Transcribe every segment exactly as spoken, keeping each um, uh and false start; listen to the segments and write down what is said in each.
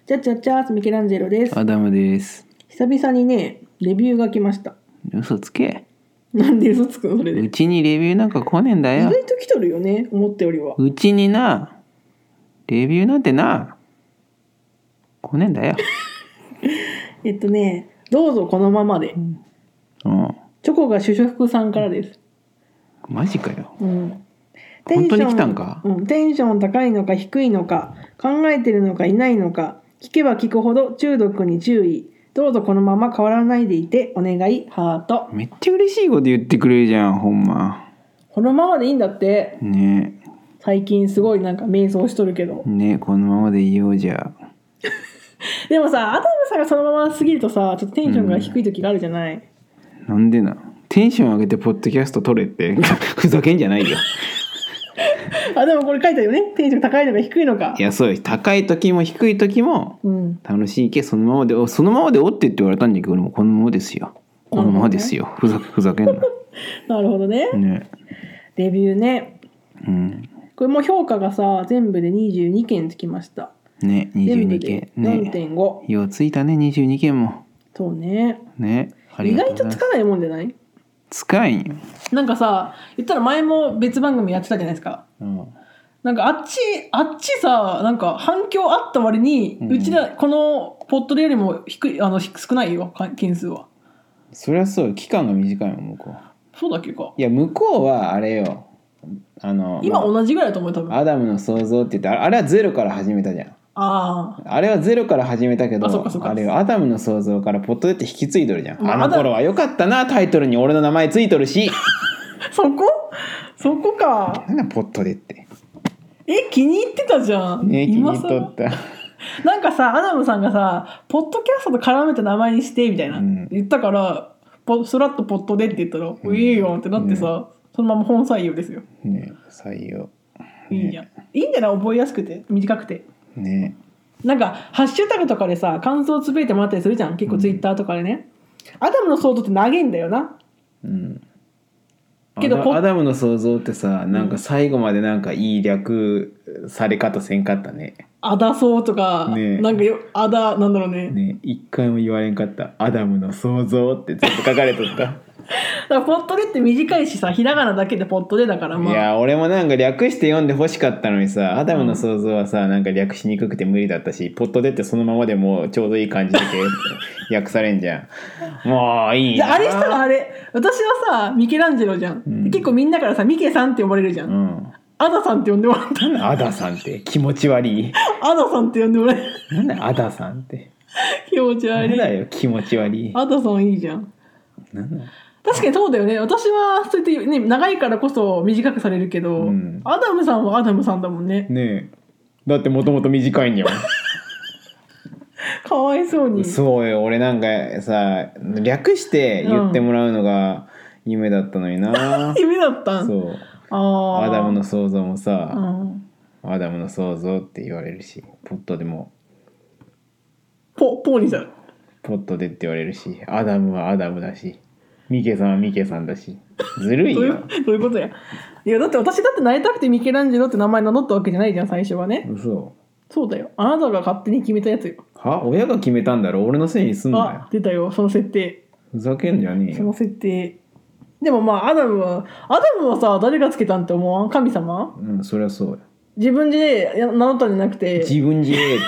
じゃっちゃっちゃーミケランジェロです。 アダムです。 久々にねレビューが来ました。 嘘つけ。 なんで嘘つくのそれで。 うちにレビューなんか来ねえんだよ。 意外と来とるよね、思ったよりは。 うちになレビューなんてな来ねえんだよ。 えっとねどうぞこのままで、 うん、 チョコが主食さんからです。 マジかよ、 うん、 本当に来たんか、 うん、テンション高いのか低いのか考えてるのかいないのか聞けば聞くほど中毒に注意。どうぞこのまま変わらないでいてお願いハート。 めっちゃ嬉しいこと言ってくれるじゃん。ほんまこのままでいいんだってね。 最近すごいなんか瞑想しとるけどね、このままでいようじゃ。 でもさ、アダムさんがそのまますぎるとさ、ちょっとテンションが低い時があるじゃない、 うん、なんでな。テンション上げてポッドキャスト撮れってふざけんじゃないよ。 あ、でもこれ書いてあるよね。テンション高いのか低いのか。 いや、そうよ。高い時も低い時も楽しいけ、そのままでそのままでおってって言われたんだけど、俺もこのままですよ。このままですよ。ふざふざけんな。 なるほどね。ね、レビューね。うん。これも評価がさ、全部でにじゅうにけんつきました。ね、にじゅうにけん。ね、よんてんご。 ようついたね、にじゅうにけんも。 そうね。 ね。 意外とつかないもんじゃない？ つかんよ。なんかさ、言ったら前も別番組やってたじゃないですか。うん。なんかあっちあっちさ、なんか反響あった割に、うん、うちらこのポットでよりも低い、あの少ないよ件数は。 そりゃそう、期間が短いもん向こう。そうだっけか。 いや向こうはあれよ、あの今同じぐらいだと思う多分。 アダムの創造って言ってあれはゼロから始めたじゃん。ああ。あれはゼロから始めたけど、 あ, あれはアダムの創造からポットでって引き継いどるじゃん。まあ、あの頃は良かったな、タイトルに俺の名前ついとるし。 そこそこか。 なんだポットでって。 え、気に入ってたじゃん。 ね、気に入っとった。 なんかさ、アダムさんがさ、ポッドキャストと絡めた名前にしてみたいな、うん、言ったから、ポスラッとポットでって言ったら、うん、いいよってなってさ、ね、そのまま本採用ですよ。ね、 採用。 ね、いいじゃん。いいんじゃない？覚えやすくて短くて。ね。なんかハッシュタグとかでさ、感想をつぶやいてもらったりするじゃん。結構ツイッターとかでね。うん、アダムの想像って長いんだよな。うん。 けどアダムの創造ってさ、なんか最後までなんかいい略され方せんかったね。 アダソーとか、ね、なんかよアダなんだろうね。 ね、一回も言われんかった。アダムの創造ってずっと書かれとった。 だからポットでって短いしさ、ひらがなだけでポットでだからまあ。 いや俺もなんか略して読んでほしかったのにさ、アダムの創造はさ、なんか略しにくくて無理だったし、ポットでってそのままでもちょうどいい感じで訳されんじゃん。もういいな。 あれしたらあれ、私はさミケランジェロじゃん、うん、結構みんなからさミケさんって呼ばれるじゃん、うん、アダさんって呼んでもらった。 アダさんって気持ち悪い。 アダさんって呼んでもらえる。 なんだアダさんって気持ち悪い。 なんだよ気持ち悪い。 アダさんいいじゃん。なんだ確かにそうだよね。私はそうやってね長いからこそ短くされるけど、うん、アダムさんはアダムさんだもんね。 ねえ、だってもともと短いんやもん。 かわいそうに。 そうよ、俺なんかさ略して言ってもらうのが夢だったのにな、 うん、夢だったん。 そう。あアダムの創造もさ、うん、アダムの創造って言われるし、ポットでもポポーにさポットでって言われるし、アダムはアダムだし、ミケさんはミケさんだし、ずるいよ。 どういう、どういうことや。いやだって私だってなりたくてミケランジェロって名前名乗ったわけじゃないじゃん最初はね。 嘘。 そうだよ。あなたが勝手に決めたやつよ。 は？親が決めたんだろ。俺のせいにすんなよ。 あ、出たよその設定。 ふざけんじゃねえよ。 その設定。でもまあアダムはアダムはさ誰がつけたんって思わん？神様？ うん、そりゃそうよ。 自分で名乗ったんじゃなくて。 自分自衛って。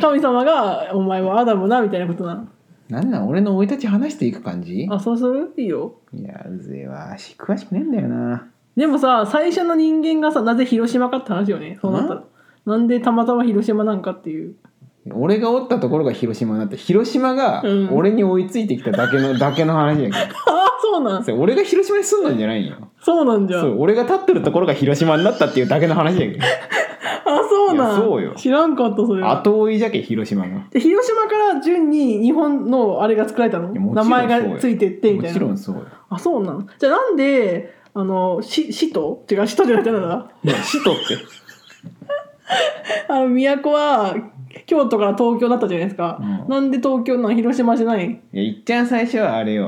神様がお前はアダムなみたいなことな。 なんなん俺の生い立ち話していく感じ？ あ、そうする？いいよ。 いやうぜえわ、詳しくねえんだよな。 でもさ最初の人間がさなぜ広島かって話よね。そうなったらなんでたまたま広島なんかっていう。 俺がおったところが広島になって、広島が俺に追いついてきただけの、うん、だけの話やけど。ああそうなん。 俺が広島に住んだんじゃないんよ。 そうなんじゃ。 そう俺が立ってるところが広島になったっていうだけの話やけど。 あそうなん。 そうよ。 知らんかったそれは。 後追いじゃけ広島が。 で広島から順に日本のあれが作られたの？名前がついてってみたいな。 もちろんそうよ。 あそうなん。じゃあなんであのし使徒違う使徒じゃなくてなんだ。 いや使徒って。 あの都は京都から東京だったじゃないですか、うん、なんで東京なん広島じゃない？ いやいっちゃん最初はあれよ、あ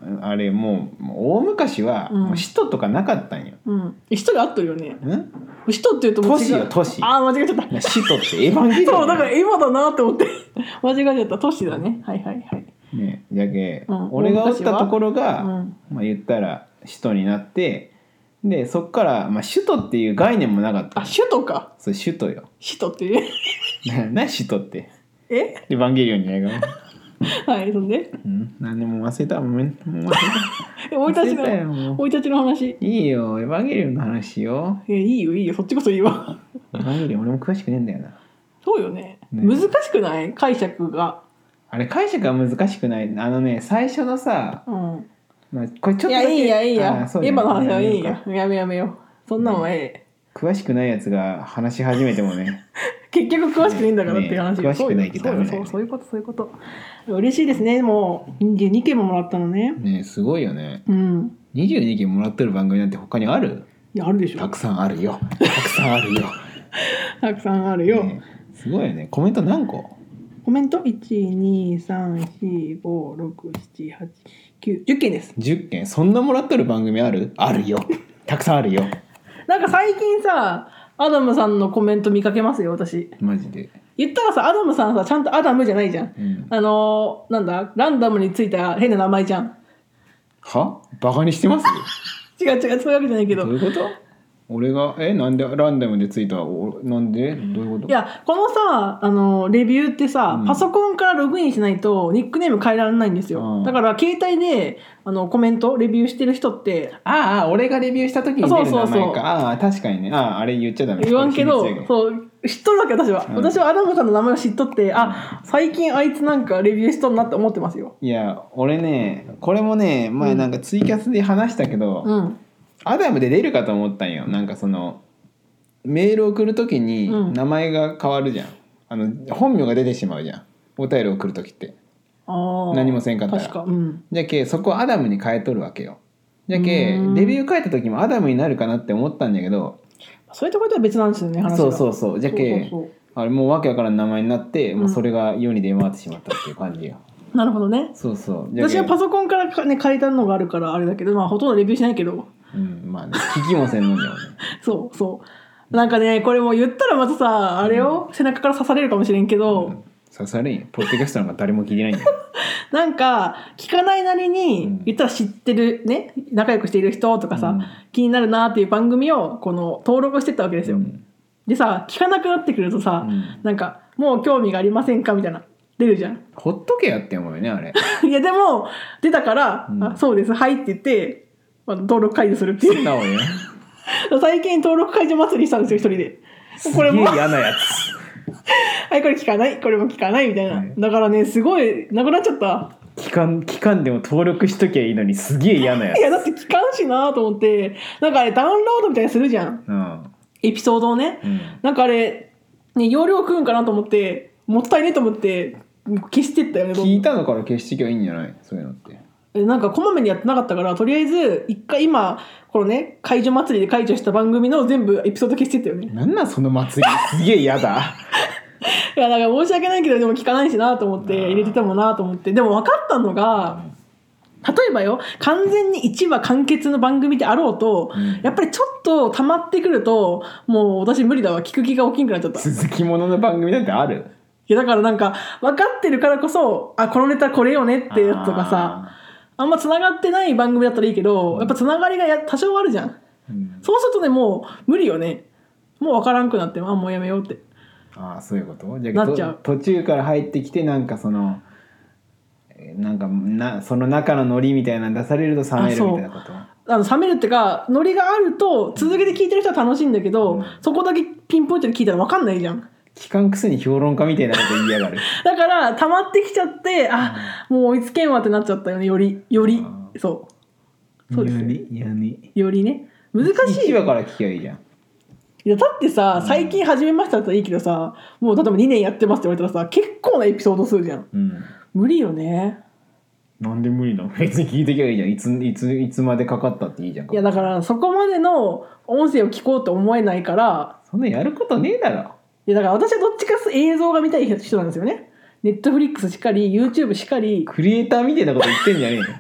あれもう大昔はもう首都とかなかったんよ、 うん、首都が合ってるよね。 ん首都って言うともう違う。 都市よ都市。 ああ間違えちゃった。 首都ってエヴァンゲリオン、 そうだから今だなって思って間違えちゃった。都市だね。はいはいはい。 ね、じゃけ、 うん、 俺がおったところが、 うん、 まあ言ったら首都になって、でそっからまあ首都っていう概念もなかった。 あ首都か。 そう首都よ。 首都っていう何首都って。 え？ エヴァンゲリオンじゃないかな。 はい、そんで、 うん、何でも忘れた。もう忘れた。生い立ちの生い立ちの話。 いいよ、エヴァンゲリオンの話よ。 いやいいよいいよ、そっちこそいいわ。 エヴァンゲリオン俺も詳しくねえんだよな。 そうよね。 ね、 難しくない解釈が。 あれ解釈が難しくない。あのね最初のさ、 うん、 まあ、これちょっとだけいやいいやいいや。今の話はいいや。 ややめやめよう。そんなのはええ。 詳しくないやつが話し始めてもね。 結局詳しくないんだからっていう話、 ね、詳しくないけどダメだよね。 そうそうそういうことそういうこと。嬉しいですね。もうにじゅうにけんももらったのね。 ねすごいよね。 うん。 にじゅうにけんもらってる番組なんて他にある？ いやあるでしょ。 たくさんあるよ。たくさんあるよ。 たくさんあるよ。 ね、すごいよね。コメント何個？ コメントいち、に、さん、よん、ご、ろく、なな、はち、きゅう、じゅっけんです。 じゅっけん。そんなもらってる番組ある？あるよ。たくさんあるよ。 なんか最近さ、アダムさんのコメント見かけますよ私。 マジで。 言ったらさ、アダムさんさちゃんとアダムじゃないじゃん。 うん、 あのー、なんだランダムについた変な名前じゃん。 は？バカにしてます？ 違う違うそういうわけじゃないけど。 どういうこと？俺がえなんでランダムでついたなんでどういうこと？ いやこのさあのレビューってさ、うん、パソコンからログインしないとニックネーム変えられないんですよ、うん、だから携帯であのコメントレビューしてる人ってああ俺がレビューした時に出る名前か。そうそうそうああ確かにね。あああれ言っちゃダメ。 言わんけどそう知っとるわけ私は、うん、私はアダムさんの名前を知っとって、うん、あ最近あいつなんかレビューしとんなって思ってますよ。 いや俺ねこれもね前なんかツイキャスで話したけど、うん、アダムで出るかと思ったんよ。なんかそのメールを送るときに名前が変わるじゃん、うん、あの本名が出てしまうじゃんお便りを送るときってあ何もせんかったら確か、うん、じゃけそこアダムに変えとるわけよ。じゃけレビュー書いたときもアダムになるかなって思ったんだけどそういうところとは別なんですよね話が。 そうそうそうじゃけそうそうそうあれもうわけわからん名前になって、うん、もうそれが世に出回ってしまったっていう感じよ。 なるほどね。 そうそう私はパソコンから、ね、変えたのがあるからあれだけど、まあ、ほとんどレビューしないけどうんまあね聞きもせんのんだよねそうそうなんかねこれも言ったらまたさあれを、うん、背中から刺されるかもしれんけど、うん、 刺されんよポッドキャストなんか誰も聞いてないんだよなんか聞かないなりに、うん、言ったら知ってるね仲良くしている人とかさ、うん、気になるなっていう番組をこの登録してったわけですよ、うん、でさ聞かなくなってくるとさ、うん、なんかもう興味がありませんかみたいな出るじゃん。 ほっとけやって思うよねあれいやでも出たから、うん、あそうですはいって言って、まあ、登録解除するっていうなおね最近登録解除祭りしたんですよ一人で。 これもすげえ嫌なやつはいこれ聞かないこれも聞かないみたいな、はい、だからねすごいなくなっちゃった。 聞かん聞かんでも登録しときゃいいのにすげえ嫌なやつ。 いやだって聞かんしなと思ってなんかあれダウンロードみたいにするじゃん、うん、エピソードをね、うん、なんかあれ、ね、容量食うんかなと思ってもったいねえと思って消してったよね。 聞いたのから消してきゃいいんじゃないそういうのって。 なんかこまめにやってなかったからとりあえず一回今このね解除祭りで解除した番組の全部エピソード消してったよね。 なんなんその祭りすげえ嫌だいやだから申し訳ないけどでも聞かないしなと思って入れてたもんなと思ってでも分かったのが例えばよ完全にいちわ完結の番組であろうと、うん、やっぱりちょっと溜まってくるともう私無理だわ聞く気が起きんくなっちゃった。 続きものの番組なんてある？ いやだからなんか分かってるからこそあこのネタこれよねってやつとかさ あ, あんまつながってない番組だったらいいけど、うん、やっぱつながりがや多少あるじゃん、うん、そうするとねもう無理よね。もう分からんくなってあもうやめようってああそういうことじゃなっちゃう。 途中から入ってきてなんかそのなんかなその中のノリみたいなの出されると冷めるみたいなこと。 あの冷めるってかノリがあると続けて聞いてる人は楽しいんだけど、うん、そこだけピンポイントで聞いたら分かんないじゃん。 聞かんくせに評論家みたいなこと言いやがるだから溜まってきちゃってあ、うん、もう追いつけんわってなっちゃったよねよりよりそうそうですよねよりよりね難しい。 いちわから聞きゃいいじゃん。 いやだってさ最近始めましただったらいいけどさもう例えばにねんやってますって言われたらさ結構なエピソード数じゃん、うん、無理よね。 なんで無理なの？別に聞いてきゃいいじゃん。いついついつまでかかったっていいじゃん。 いやだからそこまでの音声を聞こうと思えないからそんなやることねえだろ。 いやだから私はどっちか映像が見たい人なんですよね。ネットフリックスしかり YouTube しかりクリエイターみたいなこと言ってんじゃねえの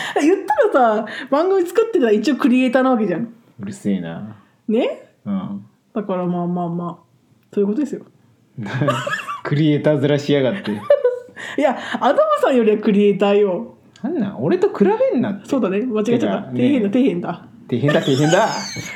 言ったらさ番組作ってたら一応クリエイターなわけじゃん。 うるせえな。 ね、 うん、 だからまあまあまあそういうことですよ。 クリエイター面しやがって。 いやアダムさんよりはクリエイターよ。 なんなん俺と比べんなって。 そうだね間違えちゃった。底辺だ底辺だ底辺だ底辺だかか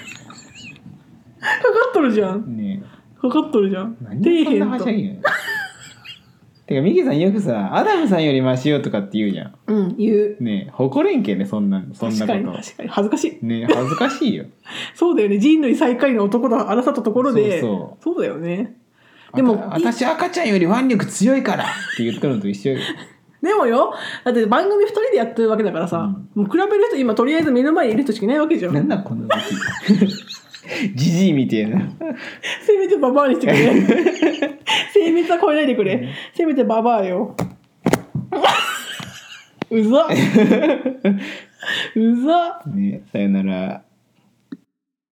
っとるじゃんね。かかっとるじゃん。 何でそんなはしゃぎんの。てかミキさんよくさアダムさんよりマシよとかって言うじゃん。 うん言うねえ誇れんけねそんなそんなこと。確かに確かに恥ずかしいねえ恥ずかしいよ。 そうだよね人類最下位の男と争ったところでそうそうそうだよね。でも私赤ちゃんより腕力強いからって言ったのと一緒よ。 でもよだって番組ふたりでやってるわけだからさ、うん、もう比べる人今とりあえず目の前にいる人しかいないわけじゃん。 なんだこの時ジジイみたいな。 せめてババアにしてくれ。性別は超えないでくれ。せめてババアよ。うざうざね、さよなら。